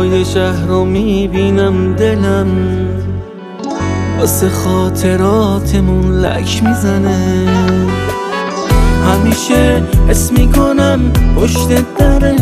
های شهر رو میبینم، دلم واسه خاطراتمون لک میزنه. همیشه حس میکنم پشت دره،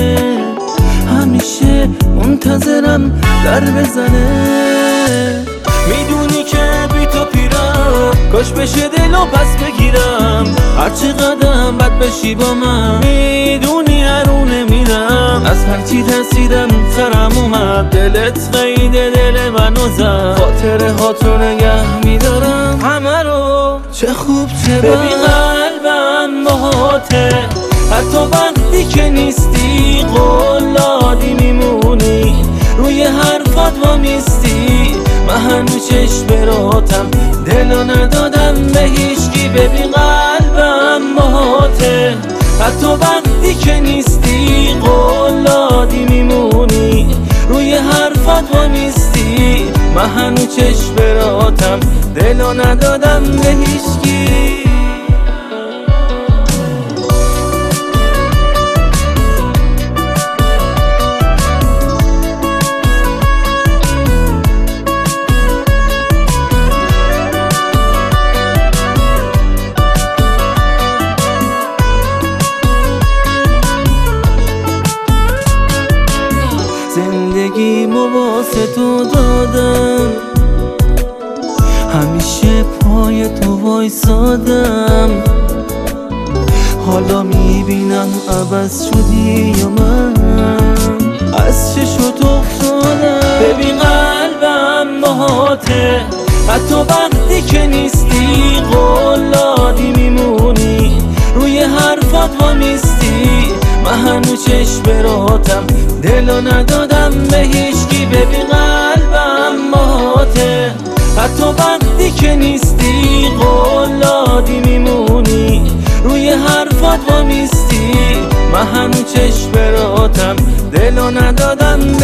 همیشه منتظرم در بزنه. میدونی که بی تو پیرم، کاش بشه دلو پس بگیرم. هرچی قدم بد بشی با من، میدونی هرونه میرم. از هرچی ترسیدم سرم اومد، دلت قیده دل منو زد. خاطره هاتو نگه میدارم همه رو، چه خوب چه بد. ببین قلبم باهاته، حتی وقتی که نیستی قول دادی میمونی. روی حرفات وامیستی، من هنوز چشم براتم، دلو ندادم به هیچکی. ببین قلبم باهاته، حتی وقتی که نیستی قول دادی میمونی. روی حرفات وامیستی، من هنوز چشم براتم، دلو ندادم به هیچکی. زندگیمو واسه تو دادم، همیشه پای تو وایسادم. حالا میبینم عوض شدی یا من از چشمت افتادم. ببین قلبم باهاته، حتی وقتی که نیستی قول دادی میمونی. روی حرفات وامیستی، من هنوز چشم براتم، دلو ندادم به هیچکی. ببین قلبم باهاته، حتی وقتی که نیستی قول دادی میمونی. روی حرفات وامیستی، من هنوز چشم براتم، دلو ندادم